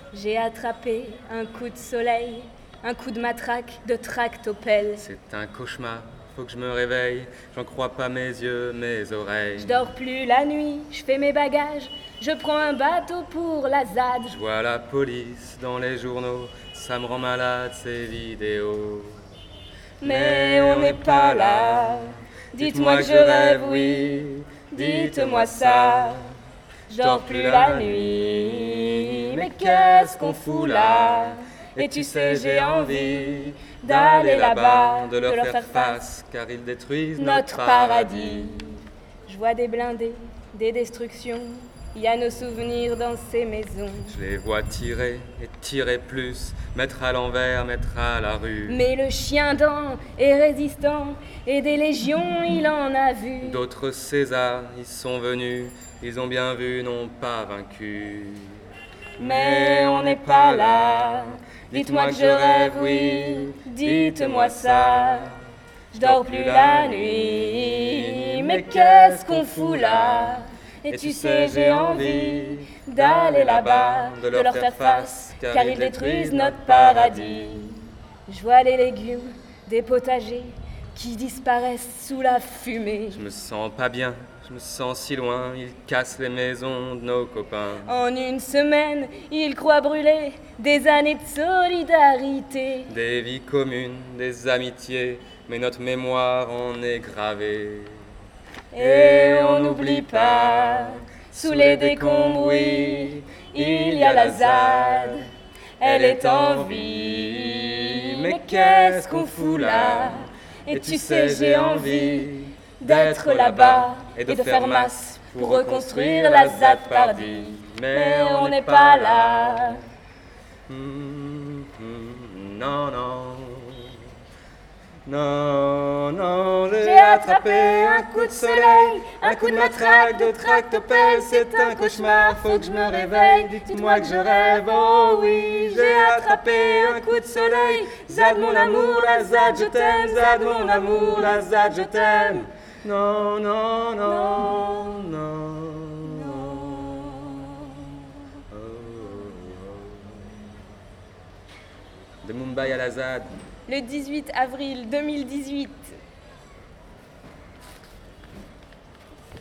J'ai attrapé un coup de soleil, un coup de matraque, de tractopelle. C'est un cauchemar, faut que je me réveille. J'en crois pas mes yeux, mes oreilles. Je dors plus la nuit, je fais mes bagages, je prends un bateau pour la ZAD. Je vois la police dans les journaux, ça me rend malade ces vidéos. Mais on n'est pas là. Dites-moi que je rêve, oui, dites-moi ça. Je dors plus la nuit, mais qu'est-ce qu'on fout là? Et tu sais, j'ai envie d'aller là-bas, de leur faire face, car ils détruisent notre paradis. Je vois des blindés, des destructions, il y a nos souvenirs dans ces maisons. Je les vois tirer et tirer plus, mettre à l'envers, mettre à la rue. Mais le chien dent est résistant, et des légions il en a vu. D'autres Césars y sont venus, ils ont bien vu, n'ont pas vaincu. Mais on n'est pas là. Dites-moi que je rêve, oui, dites-moi ça. Je dors plus la nuit, mais qu'est-ce qu'on fout là? Et tu sais, j'ai envie d'aller là-bas, de leur faire face, car ils détruisent notre paradis. Je vois les légumes des potagers qui disparaissent sous la fumée. Je me sens pas bien, je me sens si loin, ils cassent les maisons de nos copains. En une semaine, ils croient brûler des années de solidarité. Des vies communes, des amitiés, mais notre mémoire en est gravée. Et on n'oublie pas, sous les décombres, oui, il y a la ZAD. Elle est en vie, mais qu'est-ce qu'on fout là? Et tu sais, j'ai envie d'être là-bas et de faire masse pour reconstruire la ZAD Pardi. Mais on n'est pas là. Non, non. Non, non, J'ai attrapé un coup de soleil, un coup de matraque, de tractopelle. C'est un cauchemar, faut que je me réveille. Dites-moi que je rêve, oh oui. J'ai attrapé un coup de soleil. Zad mon amour, la Zad je t'aime. Zad mon amour, la Zad je t'aime. Non, non, non, non. De Mumbai à la ZAD. Le 18 avril 2018.